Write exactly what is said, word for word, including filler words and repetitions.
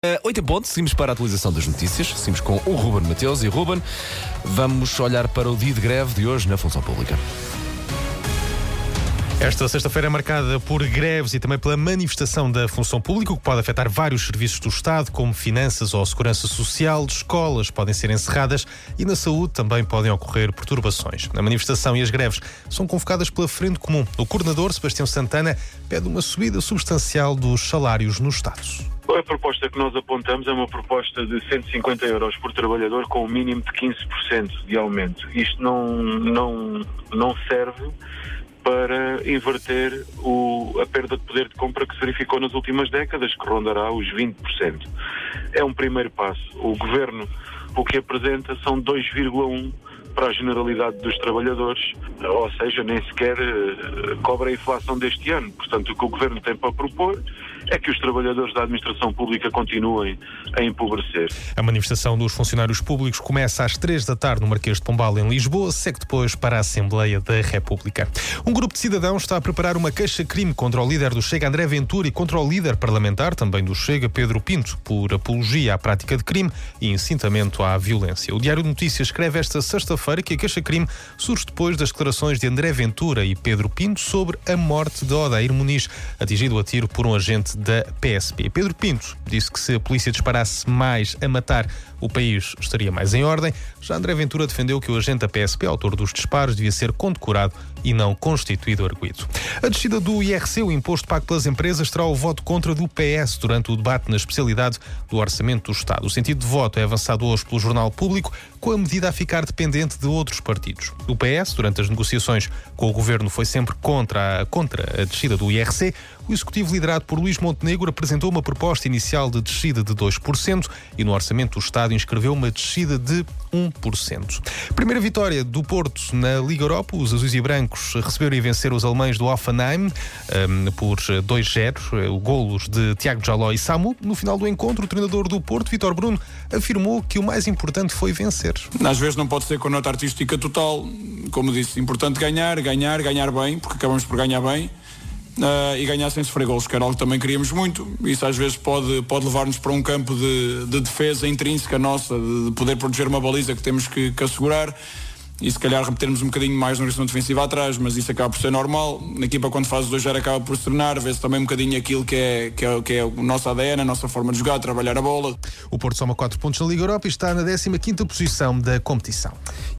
Uh, oito em ponto, seguimos para a atualização das notícias. Seguimos com o Ruben Mateus. E Ruben, vamos olhar para o dia de greve de hoje na função pública. Esta sexta-feira é marcada por greves e também pela manifestação da função pública, o que pode afetar vários serviços do Estado, como finanças ou segurança social. Escolas podem ser encerradas e na saúde também podem ocorrer perturbações. A manifestação e as greves são convocadas pela Frente Comum. O coordenador, Sebastião Santana, pede uma subida substancial dos salários no Estado. A proposta que nós apontamos é uma proposta de cento e cinquenta euros por trabalhador com um mínimo de quinze por cento de aumento. Isto não, não, não serve para inverter o, a perda de poder de compra que se verificou nas últimas décadas, que rondará os vinte por cento. É um primeiro passo. O Governo o que apresenta são dois vírgula um para a generalidade dos trabalhadores, ou seja, nem sequer uh, cobra a inflação deste ano. Portanto, o que o Governo tem para propor é que os trabalhadores da administração pública continuem a empobrecer. A manifestação dos funcionários públicos começa às três da tarde no Marquês de Pombal, em Lisboa, segue depois para a Assembleia da República. Um grupo de cidadãos está a preparar uma queixa-crime contra o líder do Chega, André Ventura, e contra o líder parlamentar, também do Chega, Pedro Pinto, por apologia à prática de crime e incitamento à violência. O Diário de Notícias escreve esta sexta-feira que a queixa-crime surge depois das declarações de André Ventura e Pedro Pinto sobre a morte de Odair Muniz, atingido a tiro por um agente da P S P. Pedro Pinto disse que se a polícia disparasse mais a matar, o país estaria mais em ordem. Já André Ventura defendeu que o agente da P S P, autor dos disparos, devia ser condecorado e não constituído arguido. A descida do I R C, o imposto pago pelas empresas, terá o voto contra do P S durante o debate na especialidade do Orçamento do Estado. O sentido de voto é avançado hoje pelo Jornal Público, com a medida a ficar dependente de outros partidos. O P S, durante as negociações com o Governo, foi sempre contra a, contra a descida do I R C. O Executivo, liderado por Luís Montenegro, apresentou uma proposta inicial de descida de dois por cento e no Orçamento do Estado inscreveu uma descida de um por cento. Primeira vitória do Porto na Liga Europa. Os azuis e brancos receberam e venceram os alemães do Hoffenheim um, por dois a zero, golos de Tiago Jaló e Samu. No final do encontro, o treinador do Porto, Vítor Bruno, afirmou que o mais importante foi vencer. Às vezes não pode ser com nota artística total. Como disse, importante ganhar, ganhar, ganhar bem, porque acabamos por ganhar bem. Uh, e ganhar sem sofrer golos, que era algo que também queríamos muito. Isso às vezes pode, pode levar-nos para um campo de, de defesa intrínseca nossa, de, de poder proteger uma baliza que temos que, que assegurar e se calhar repetirmos um bocadinho mais no horizonte defensivo atrás, mas isso acaba por ser normal. A equipa, quando faz o dois a zero, acaba por se tornar, vê-se também um bocadinho aquilo que é, que, é, que é o nosso A D N, a nossa forma de jogar, trabalhar a bola. O Porto soma quatro pontos na Liga Europa e está na décima quinta posição da competição.